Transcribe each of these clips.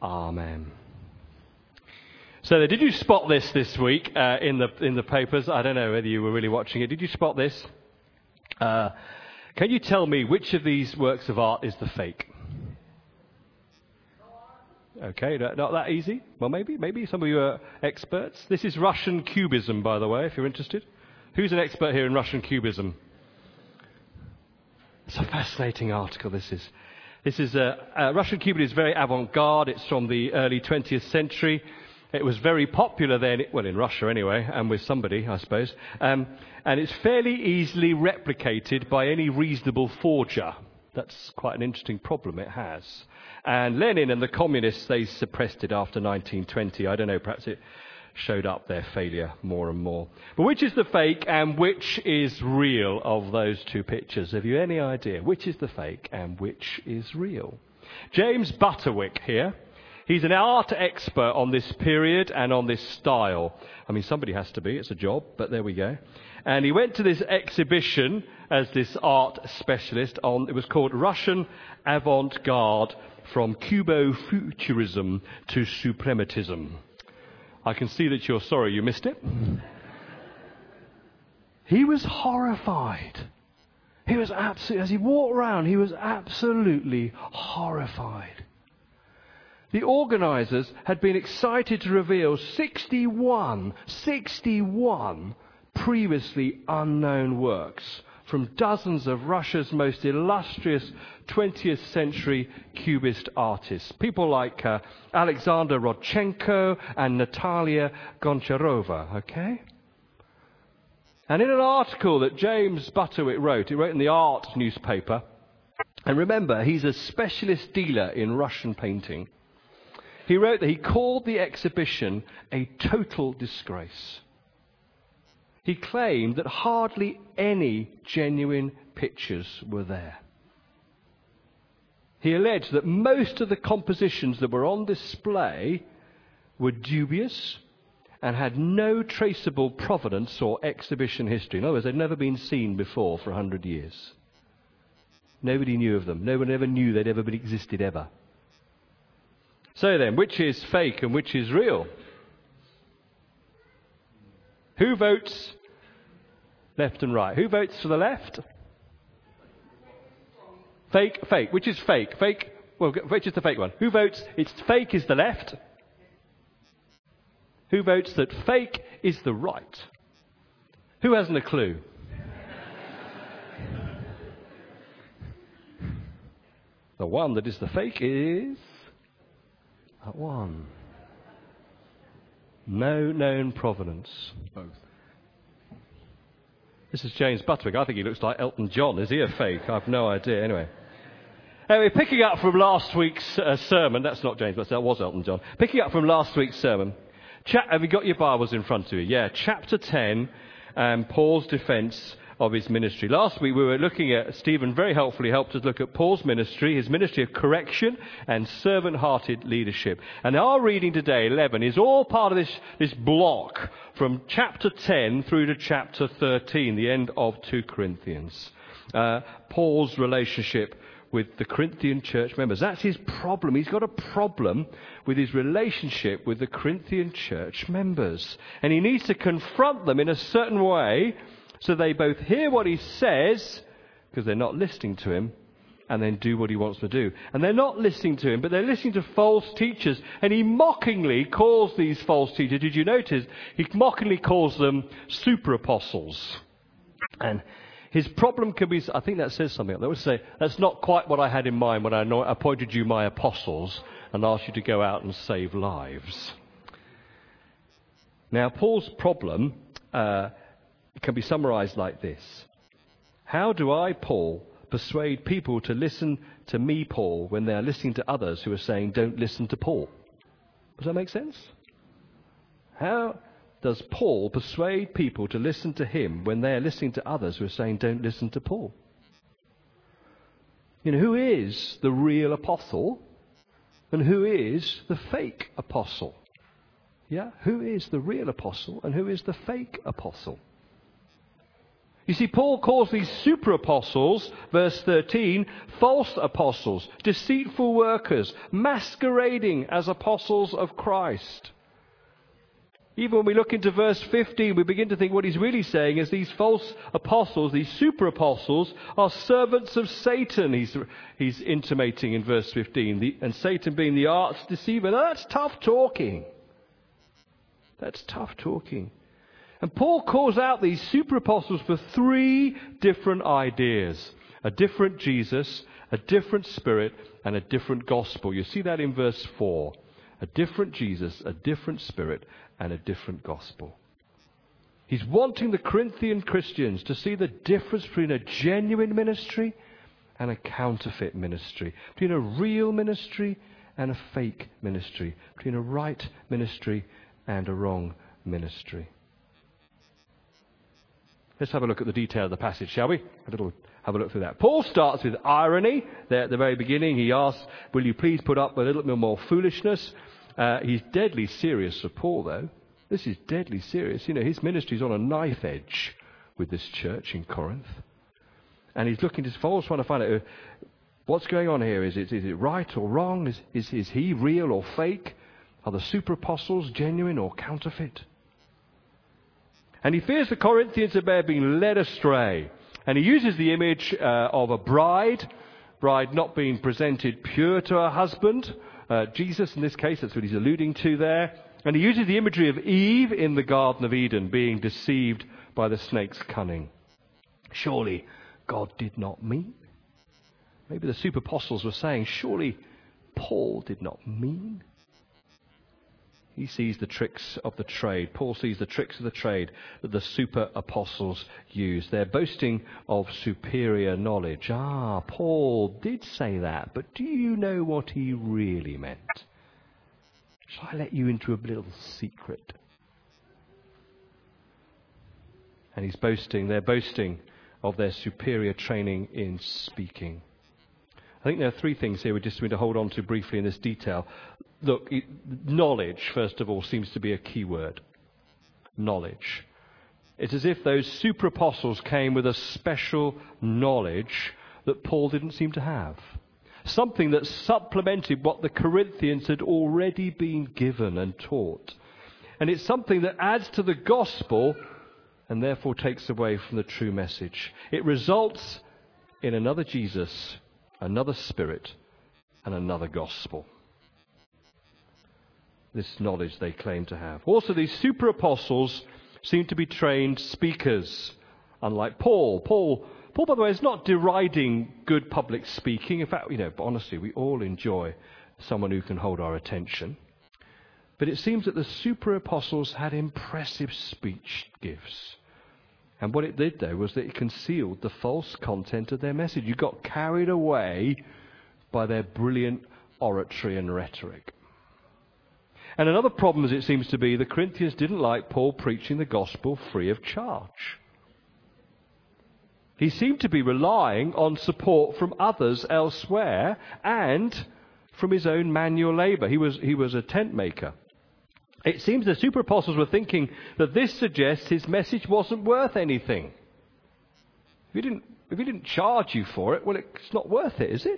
Amen. So did you spot this week in the papers? I don't know whether you were really watching it. Did you spot this? Can you tell me which of these works of art is the fake? Okay, not that easy. Well, maybe some of you are experts. This is Russian Cubism, by the way, if you're interested. Who's an expert here in Russian Cubism? It's a fascinating article, this is. Russian Cubism is very avant-garde. It's from the early 20th century. It was very popular then, well, in Russia anyway, and with somebody, I suppose. And it's fairly easily replicated by any reasonable forger. That's quite an interesting problem it has. And Lenin and the communists, they suppressed it after 1920. I don't know, perhaps it showed up their failure more and more. But which is the fake and which is real of those two pictures? Have you any idea? Which is the fake and which is real? James Butterwick here. He's an art expert on this period and on this style. I mean, somebody has to be. It's a job, but there we go. And he went to this exhibition as this art specialist on, it was called Russian Avant-Garde from Cubo-Futurism to Suprematism. I can see that you're sorry you missed it. He was horrified. He was absolutely, as he walked around, he was absolutely horrified. The organisers had been excited to reveal 61 previously unknown works from dozens of Russia's most illustrious 20th century Cubist artists. People like Alexander Rodchenko and Natalia Goncharova, okay? And in an article that James Butterwick wrote, he wrote in the Art newspaper, and remember, he's a specialist dealer in Russian painting. He wrote that he called the exhibition a total disgrace. He claimed that hardly any genuine pictures were there. He alleged that most of the compositions that were on display were dubious and had no traceable provenance or exhibition history. In other words, they'd never been seen before for 100 years. Nobody knew of them. No one ever knew they'd ever been existed ever. So then, which is fake and which is real? Who votes left and right? Who votes for the left? Fake. Which is fake? Fake. Well, which is the fake one? Who votes it's fake is the left? Who votes that fake is the right? Who hasn't a clue? The one that is the fake is that one. No known provenance. Both. This is James Butterwick. I think he looks like Elton John. Is he a fake? I've no idea. Anyway, picking up from last week's sermon. That's not James Butterwick. That was Elton John. Picking up from last week's sermon. Have you got your Bibles in front of you? Yeah, chapter 10, Paul's defence of his ministry. Last week we were looking at, Stephen very helpfully helped us look at Paul's ministry, his ministry of correction and servant-hearted leadership. And our reading today, 11, is all part of this block from chapter 10 through to chapter 13, the end of 2 Corinthians. Paul's relationship with the Corinthian church members. That's his problem. He's got a problem with his relationship with the Corinthian church members. And he needs to confront them in a certain way so they both hear what he says, because they're not listening to him, and then do what he wants to do. And they're not listening to him, but they're listening to false teachers. And he mockingly calls these false teachers, did you notice? He mockingly calls them super apostles. And his problem can be, I think that says something. They would say, that's not quite what I had in mind when I appointed you my apostles and asked you to go out and save lives. Now, Paul's problem can be summarized like this. How do I, Paul, persuade people to listen to me, Paul, when they are listening to others who are saying, don't listen to Paul? Does that make sense? How does Paul persuade people to listen to him when they are listening to others who are saying, don't listen to Paul? You know, who is the real apostle and who is the fake apostle? Yeah, who is the real apostle and who is the fake apostle? You see, Paul calls these super apostles, verse 13, false apostles, deceitful workers, masquerading as apostles of Christ. Even when we look into verse 15, we begin to think what he's really saying is these false apostles, these super apostles, are servants of Satan, he's intimating in verse 15, and Satan being the arch deceiver. Now, that's tough talking. That's tough talking. And Paul calls out these super apostles for three different ideas: a different Jesus, a different Spirit, and a different gospel. You see that in verse 4. A different Jesus, a different Spirit, and a different gospel. He's wanting the Corinthian Christians to see the difference between a genuine ministry and a counterfeit ministry, between a real ministry and a fake ministry, between a right ministry and a wrong ministry. Let's have a look at the detail of the passage, shall we? Have a look through that. Paul starts with irony. There at the very beginning, he asks, will you please put up with a little bit more foolishness? He's deadly serious for Paul, though. This is deadly serious. You know, his ministry's on a knife edge with this church in Corinth. And he's looking to, Paul's trying to find out what's going on here. Is it right or wrong? Is he real or fake? Are the super apostles genuine or counterfeit? And he fears the Corinthians may have been led astray. And he uses the image of a bride not being presented pure to her husband. Jesus, in this case, that's what he's alluding to there. And he uses the imagery of Eve in the Garden of Eden being deceived by the snake's cunning. Surely God did not mean. Maybe the super apostles were saying, surely Paul did not mean. He sees the tricks of the trade. Paul sees the tricks of the trade that the super apostles use. They're boasting of superior knowledge. Paul did say that, but do you know what he really meant? Shall I let you into a little secret? And they're boasting of their superior training in speaking. I think there are three things here we just need to hold on to briefly in this detail. Look, knowledge, first of all, seems to be a key word. Knowledge. It's as if those super apostles came with a special knowledge that Paul didn't seem to have. Something that supplemented what the Corinthians had already been given and taught. And it's something that adds to the gospel and therefore takes away from the true message. It results in another Jesus, another Spirit, and another gospel. This knowledge they claim to have. Also, these super apostles seem to be trained speakers, unlike Paul. Paul, by the way, is not deriding good public speaking. In fact, honestly, we all enjoy someone who can hold our attention. But it seems that the super apostles had impressive speech gifts. And what it did, though, was that it concealed the false content of their message. You got carried away by their brilliant oratory and rhetoric. And another problem, as it seems to be, the Corinthians didn't like Paul preaching the gospel free of charge. He seemed to be relying on support from others elsewhere and from his own manual labor. He was a tent maker. It seems the super apostles were thinking that this suggests his message wasn't worth anything. If he didn't charge you for it, well, it's not worth it, is it?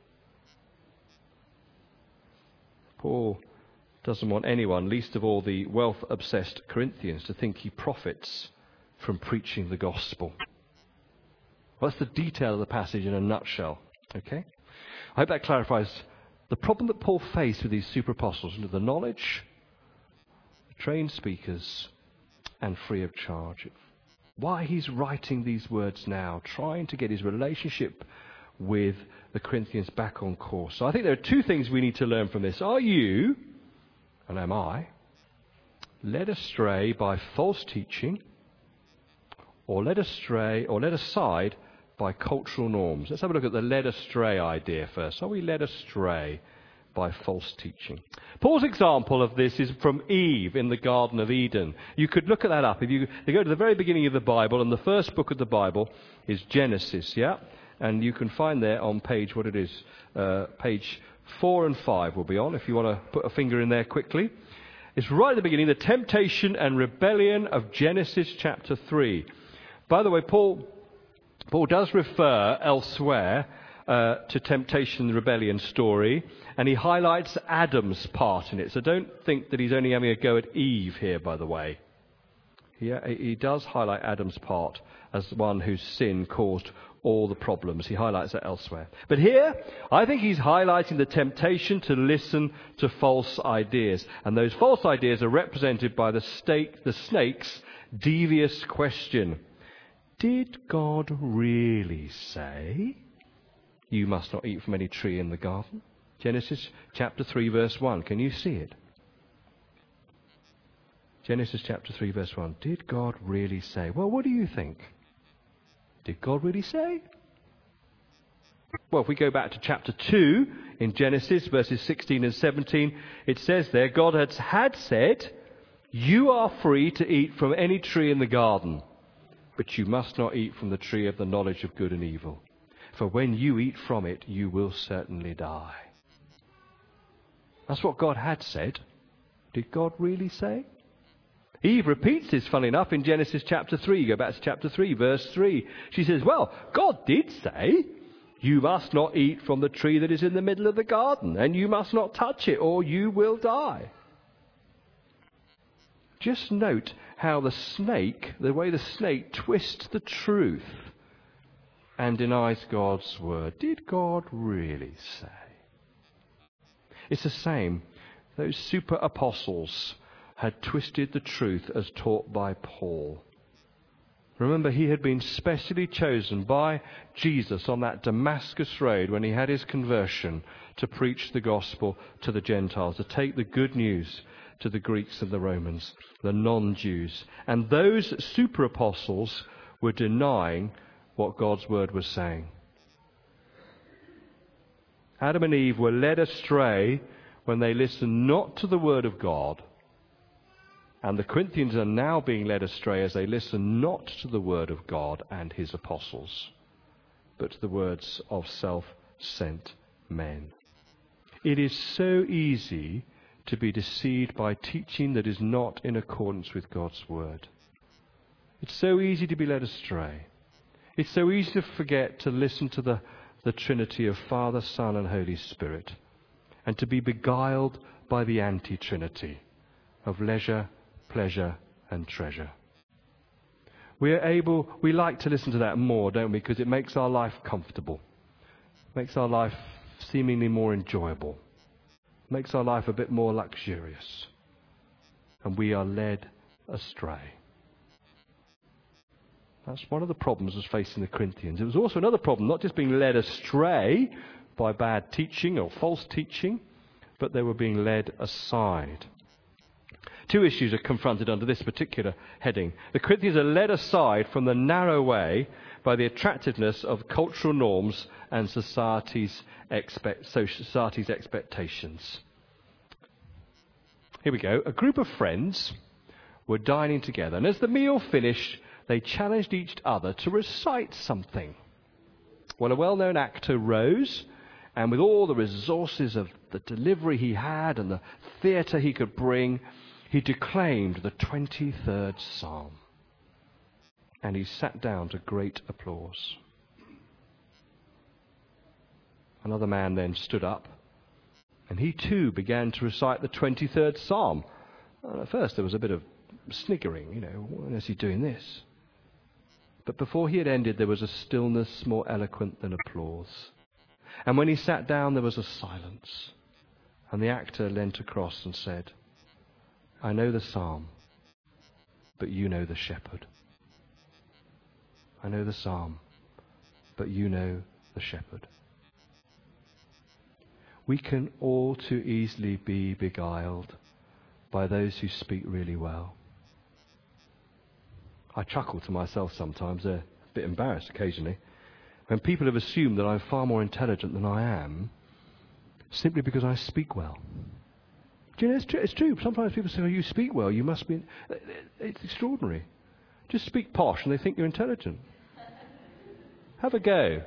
Paul doesn't want anyone, least of all the wealth-obsessed Corinthians, to think he profits from preaching the gospel. Well, that's the detail of the passage in a nutshell. Okay? I hope that clarifies the problem that Paul faced with these super apostles, the knowledge, the trained speakers, and free of charge. Why he's writing these words now, trying to get his relationship with the Corinthians back on course. So I think there are two things we need to learn from this. Are you, and am I, led astray by false teaching, or led aside by cultural norms? Let's have a look at the led astray idea first. Are we led astray by false teaching? Paul's example of this is from Eve in the Garden of Eden. You could look at that up. If you go to the very beginning of the Bible, and the first book of the Bible is Genesis, yeah? And you can find there on page 4 and 5 will be on, if you want to put a finger in there quickly. It's right at the beginning, the temptation and rebellion of Genesis chapter 3. By the way, Paul does refer elsewhere to temptation and rebellion story, and he highlights Adam's part in it. So don't think that he's only having a go at Eve here, by the way. He does highlight Adam's part as one whose sin caused all the problems. He highlights that elsewhere. But here, I think he's highlighting the temptation to listen to false ideas. And those false ideas are represented by the snake's devious question. Did God really say, you must not eat from any tree in the garden? Genesis chapter 3, verse 1. Can you see it? Genesis chapter 3, verse 1. Did God really say? Well, what do you think? Did God really say? Well, if we go back to chapter 2 in Genesis, verses 16 and 17, it says there, God had said, you are free to eat from any tree in the garden, but you must not eat from the tree of the knowledge of good and evil. For when you eat from it, you will certainly die. That's what God had said. Did God really say? Eve repeats this, funnily enough, in Genesis chapter 3. Go back to chapter 3, verse 3. She says, well, God did say, you must not eat from the tree that is in the middle of the garden, and you must not touch it, or you will die. Just note how the way the snake twists the truth and denies God's word. Did God really say? It's the same. Those super apostles had twisted the truth as taught by Paul. Remember, he had been specially chosen by Jesus on that Damascus road when he had his conversion to preach the gospel to the Gentiles, to take the good news to the Greeks and the Romans, the non-Jews. And those super apostles were denying what God's word was saying. Adam and Eve were led astray when they listened not to the word of God. And the Corinthians are now being led astray as they listen not to the word of God and his apostles, but to the words of self-sent men. It is so easy to be deceived by teaching that is not in accordance with God's word. It's so easy to be led astray. It's so easy to forget to listen to the Trinity of Father, Son, and Holy Spirit, and to be beguiled by the anti-Trinity of leisure, pleasure, and treasure. We like to listen to that more, don't we? Because it makes our life comfortable. Makes our life seemingly more enjoyable. Makes our life a bit more luxurious. And we are led astray. That's one of the problems was facing the Corinthians. It was also another problem, not just being led astray by bad teaching or false teaching, but they were being led aside. Two issues are confronted under this particular heading. The Corinthians are led aside from the narrow way by the attractiveness of cultural norms and society's expectations. Here we go. A group of friends were dining together, and as the meal finished, they challenged each other to recite something. Well, a well-known actor rose, and with all the resources of the delivery he had and the theatre he could bring, he declaimed the 23rd Psalm. And he sat down to great applause. Another man then stood up, and he too began to recite the 23rd Psalm. And at first there was a bit of sniggering, why is he doing this? But before he had ended, there was a stillness more eloquent than applause. And when he sat down, there was a silence. And the actor leant across and said, I know the psalm, but you know the shepherd. I know the psalm, but you know the shepherd. We can all too easily be beguiled by those who speak really well. I chuckle to myself sometimes, a bit embarrassed occasionally, when people have assumed that I'm far more intelligent than I am, simply because I speak well. Do you know, it's true. Sometimes people say, oh, you speak well, you must be... It's extraordinary. Just speak posh and they think you're intelligent. Have a go.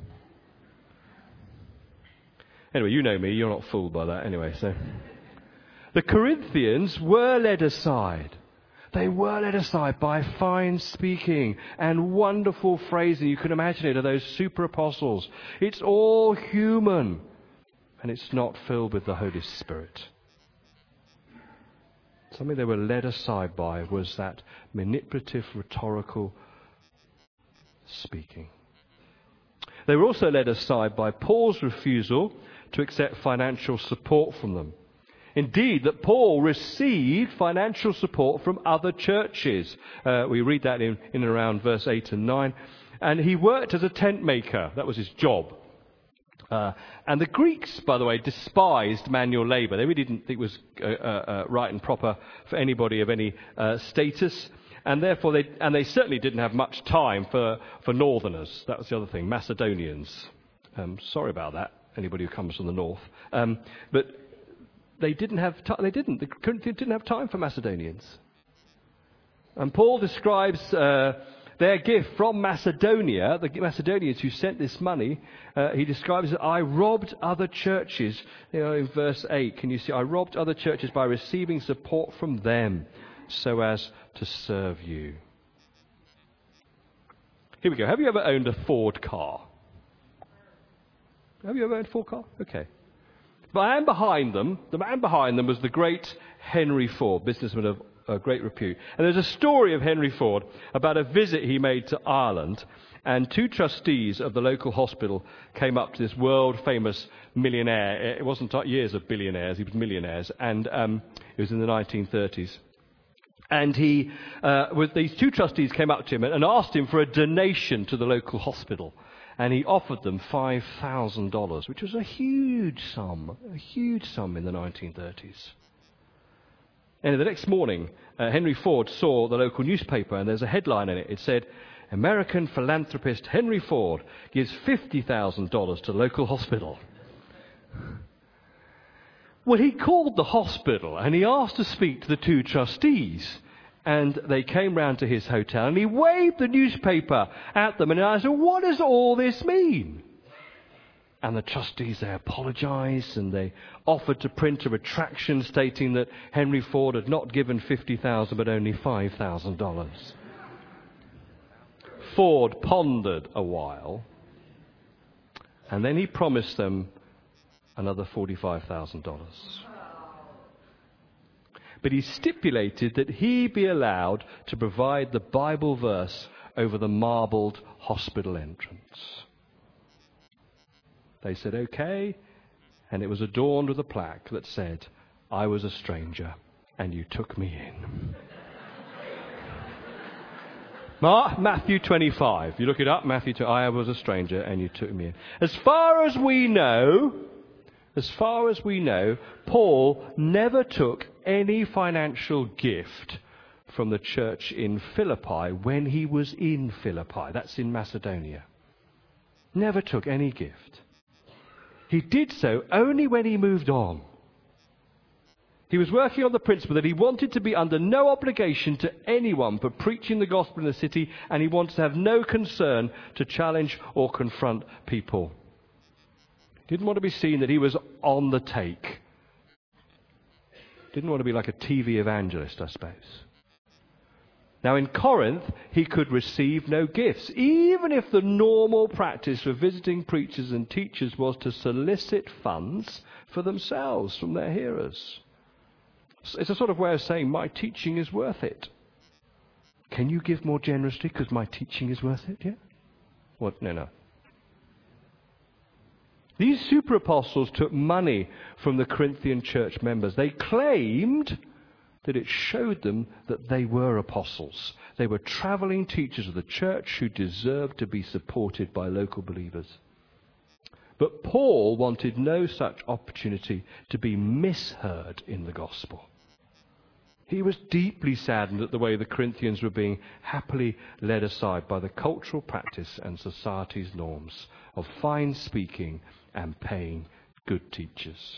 Anyway, you know me, you're not fooled by that anyway. So, the Corinthians were led aside. They were led aside by fine speaking and wonderful phrasing. You can imagine it, of those super apostles. It's all human, and it's not filled with the Holy Spirit. Something they were led aside by was that manipulative, rhetorical speaking. They were also led aside by Paul's refusal to accept financial support from them. Indeed, that Paul received financial support from other churches. We read that in and around verse 8 and 9. And he worked as a tent maker. That was his job. And the Greeks, by the way, despised manual labour. They really didn't think it was right and proper for anybody of any status. And therefore, they certainly didn't have much time for northerners. That was the other thing, Macedonians. Sorry about that, anybody who comes from the north. But they didn't have didn't have time for Macedonians. And Paul describes their gift from Macedonia, the Macedonians who sent this money. He describes that I robbed other churches. In verse 8, can you see? I robbed other churches by receiving support from them so as to serve you. Here we go. Have you ever owned a Ford car? Have you ever owned a Ford car? Okay. The man behind them was the great Henry Ford, businessman of great repute. And there's a story of Henry Ford about a visit he made to Ireland, and two trustees of the local hospital came up to this world-famous millionaire. It wasn't years of billionaires, he was millionaires, and it was in the 1930s. And these two trustees came up to him and asked him for a donation to the local hospital. And he offered them $5,000, which was a huge sum in the 1930s. And the next morning, Henry Ford saw the local newspaper, and there's a headline in it. It said, American philanthropist Henry Ford gives $50,000 to local hospital. Well, he called the hospital, and he asked to speak to the two trustees. And they came round to his hotel, and he waved the newspaper at them. And I said, what does all this mean? And the trustees, they apologised, and they offered to print a retraction stating that Henry Ford had not given $50,000 but only $5,000. Ford pondered a while, and then he promised them another $45,000. But he stipulated that he be allowed to provide the Bible verse over the marbled hospital entrance. They said, okay, and it was adorned with a plaque that said, I was a stranger and you took me in. Matthew 25. You look it up, Matthew 25, I was a stranger and you took me in. As far as we know, Paul never took any financial gift from the church in Philippi when he was in Philippi. That's in Macedonia. Never took any gift. He did so only when he moved on. He was working on the principle that he wanted to be under no obligation to anyone for preaching the gospel in the city, and he wanted to have no concern to challenge or confront people. Didn't want to be seen that he was on the take. Didn't want to be like a TV evangelist, I suppose. Now in Corinth, he could receive no gifts, even if the normal practice for visiting preachers and teachers was to solicit funds for themselves from their hearers. It's a sort of way of saying, my teaching is worth it. Can you give more generously because my teaching is worth it? Yeah? What? No. These super apostles took money from the Corinthian church members. They claimed that it showed them that they were apostles. They were traveling teachers of the church who deserved to be supported by local believers. But Paul wanted no such opportunity to be misheard in the gospel. He was deeply saddened at the way the Corinthians were being happily led aside by the cultural practice and society's norms of fine speaking and paying good teachers.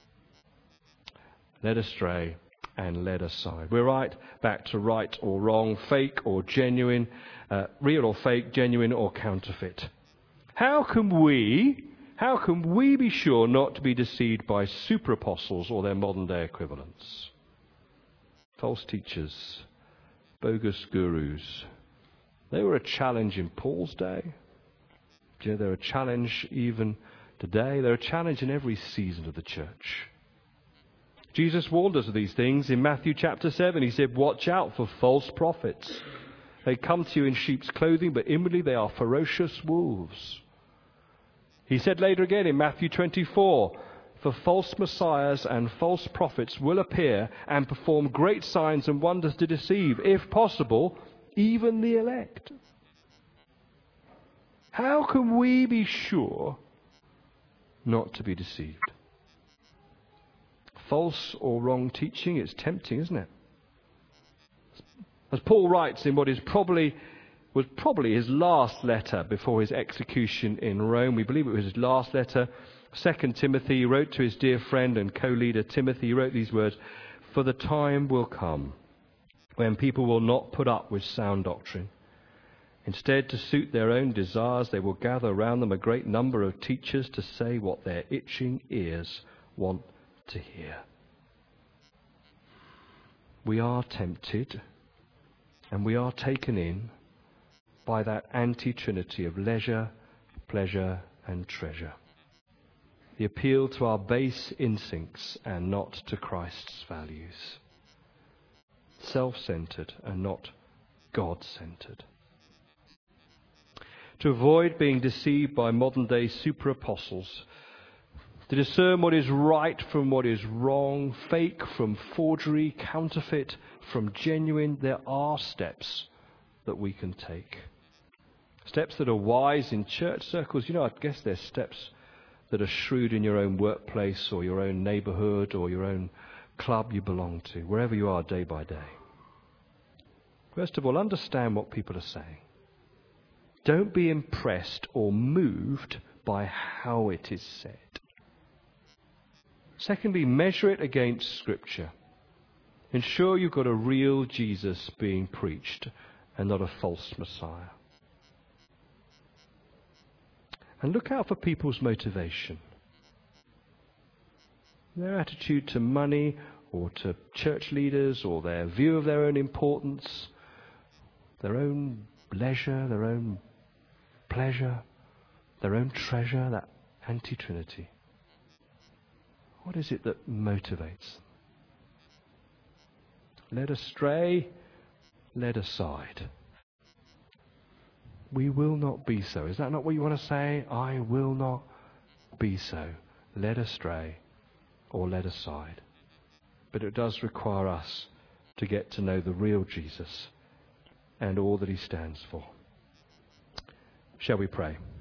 Led astray and led aside. We're right back to right or wrong, fake or genuine, real or fake, genuine or counterfeit. How can we be sure not to be deceived by super apostles or their modern day equivalents? False teachers bogus gurus. They were a challenge in Paul's day. Do you know, they're a challenge even today. They're a challenge in every season of the church. Jesus warned us of these things in Matthew chapter 7. He said, watch out for false prophets. They come to you in sheep's clothing, but inwardly they are ferocious wolves. He said later again in Matthew 24, for false messiahs and false prophets will appear and perform great signs and wonders to deceive, if possible, even the elect. How can we be sure not to be deceived? False or wrong teaching, it's tempting, isn't it? As Paul writes in what was probably his last letter before his execution in Rome, we believe it was his last letter, 2 Timothy, he wrote to his dear friend and co-leader Timothy, he wrote these words, for the time will come when people will not put up with sound doctrine. Instead, to suit their own desires, they will gather around them a great number of teachers to say what their itching ears want to hear. We are tempted and we are taken in by that anti-trinity of leisure, pleasure and treasure. The appeal to our base instincts and not to Christ's values. Self-centered and not God-centered. To avoid being deceived by modern-day super-apostles, to discern what is right from what is wrong, fake from forgery, counterfeit from genuine, there are steps that we can take. Steps that are wise in church circles. You know, I guess there's steps that are shrewd in your own workplace or your own neighborhood or your own club you belong to, wherever you are day by day. First of all, understand what people are saying. Don't be impressed or moved by how it is said. Secondly, measure it against Scripture. Ensure you've got a real Jesus being preached and not a false Messiah. And look out for people's motivation. Their attitude to money or to church leaders or their view of their own importance, their own leisure, their own pleasure, their own treasure, that anti-trinity. What is it that motivates them? Led astray, led aside. We will not be so. Is that not what you want to say? I will not be so. Led astray or led aside. But it does require us to get to know the real Jesus and all that he stands for. Shall we pray?